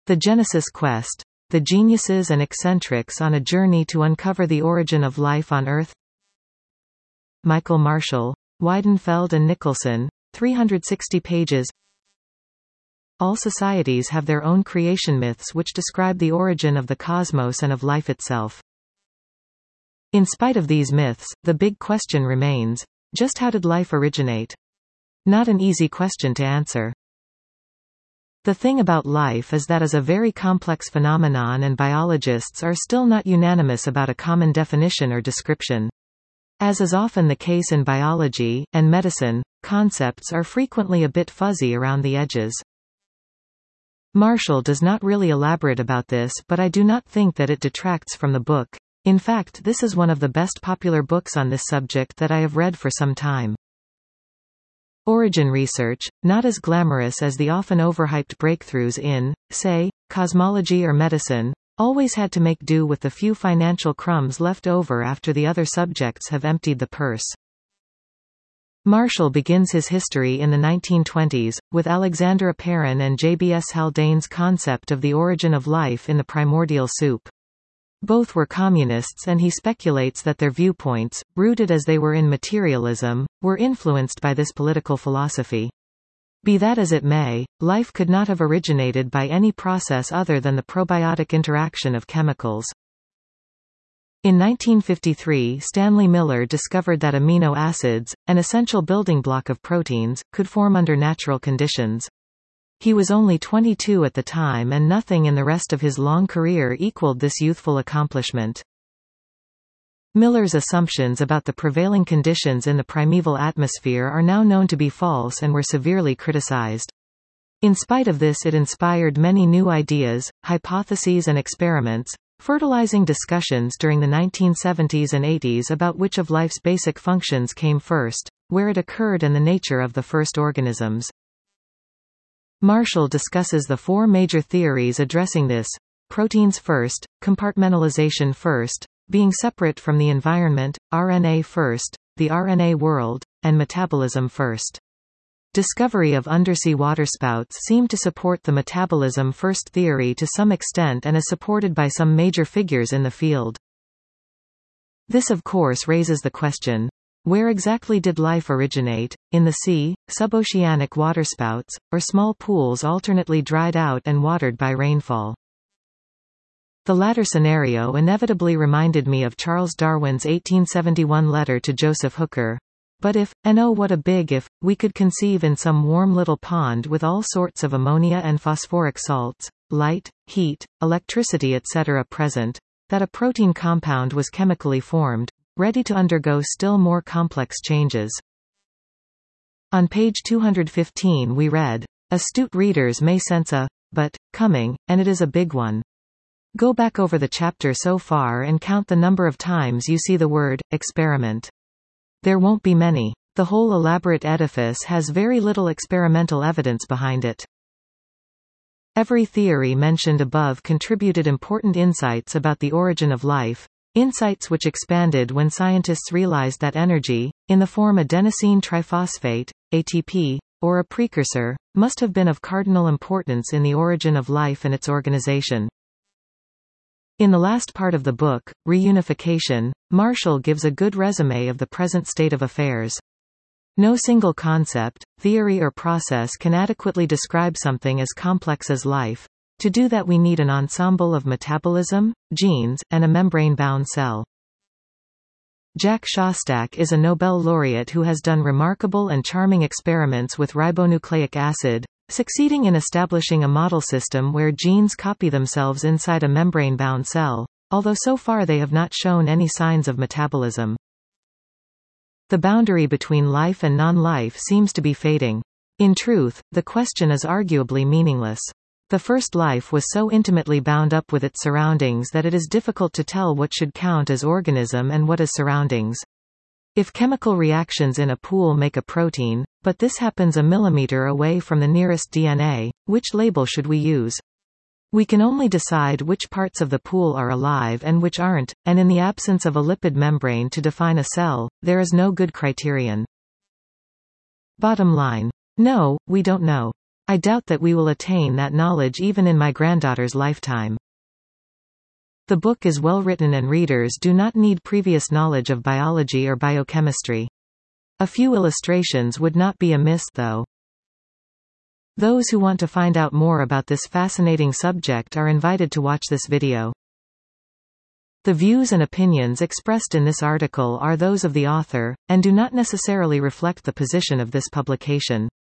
The Genesis Quest. The Geniuses and Eccentrics on a Journey to Uncover the Origin of Life on Earth. Michael Marshall. Weidenfeld and Nicholson. 360 pages. All societies have their own creation myths which describe the origin of the cosmos and of life itself. In spite of these myths, the big question remains: just how did life originate? Not an easy question to answer. The thing about life is that it is a very complex phenomenon, and biologists are still not unanimous about a common definition or description. As is often the case in biology and medicine, concepts are frequently a bit fuzzy around the edges. Marshall does not really elaborate about this, but I do not think that it detracts from the book. In fact, this is one of the best popular books on this subject that I have read for some time. Origin research, not as glamorous as the often overhyped breakthroughs in, say, cosmology or medicine, always had to make do with the few financial crumbs left over after the other subjects have emptied the purse. Marshall begins his history in the 1920s, with Alexander Aperin and J.B.S. Haldane's concept of the origin of life in the primordial soup. Both were communists, and he speculates that their viewpoints, rooted as they were in materialism, were influenced by this political philosophy. Be that as it may, life could not have originated by any process other than the probiotic interaction of chemicals. In 1953, Stanley Miller discovered that amino acids, an essential building block of proteins, could form under natural conditions. He was only 22 at the time, and nothing in the rest of his long career equaled this youthful accomplishment. Miller's assumptions about the prevailing conditions in the primeval atmosphere are now known to be false and were severely criticized. In spite of this, it inspired many new ideas, hypotheses and experiments, fertilizing discussions during the 1970s and 80s about which of life's basic functions came first, where it occurred, and the nature of the first organisms. Marshall discusses the four major theories addressing this: proteins first, compartmentalization first, being separate from the environment, RNA first, the RNA world, and metabolism first. Discovery of undersea waterspouts seemed to support the metabolism first theory to some extent, and is supported by some major figures in the field. This of course raises the question: where exactly did life originate? In the sea, suboceanic waterspouts, or small pools alternately dried out and watered by rainfall? The latter scenario inevitably reminded me of Charles Darwin's 1871 letter to Joseph Hooker. But if, and oh what a big if, we could conceive in some warm little pond with all sorts of ammonia and phosphoric salts, light, heat, electricity etc. present, that a protein compound was chemically formed, ready to undergo still more complex changes. On page 215 we read, "Astute readers may sense a but coming, and it is a big one. Go back over the chapter so far and count the number of times you see the word experiment. There won't be many. The whole elaborate edifice has very little experimental evidence behind it." Every theory mentioned above contributed important insights about the origin of life, insights which expanded when scientists realized that energy, in the form adenosine triphosphate, ATP, or a precursor, must have been of cardinal importance in the origin of life and its organization. In the last part of the book, Reunification, Marshall gives a good resume of the present state of affairs. No single concept, theory or process can adequately describe something as complex as life. To do that we need an ensemble of metabolism, genes, and a membrane-bound cell. Jack Szostak is a Nobel laureate who has done remarkable and charming experiments with ribonucleic acid, succeeding in establishing a model system where genes copy themselves inside a membrane-bound cell, although so far they have not shown any signs of metabolism. The boundary between life and non-life seems to be fading. In truth, the question is arguably meaningless. The first life was so intimately bound up with its surroundings that it is difficult to tell what should count as organism and what is surroundings. If chemical reactions in a pool make a protein, but this happens a millimeter away from the nearest DNA, which label should we use? We can only decide which parts of the pool are alive and which aren't, and in the absence of a lipid membrane to define a cell, there is no good criterion. Bottom line. No, we don't know. I doubt that we will attain that knowledge even in my granddaughter's lifetime. The book is well written and readers do not need previous knowledge of biology or biochemistry. A few illustrations would not be amiss though. Those who want to find out more about this fascinating subject are invited to watch this video. The views and opinions expressed in this article are those of the author, and do not necessarily reflect the position of this publication.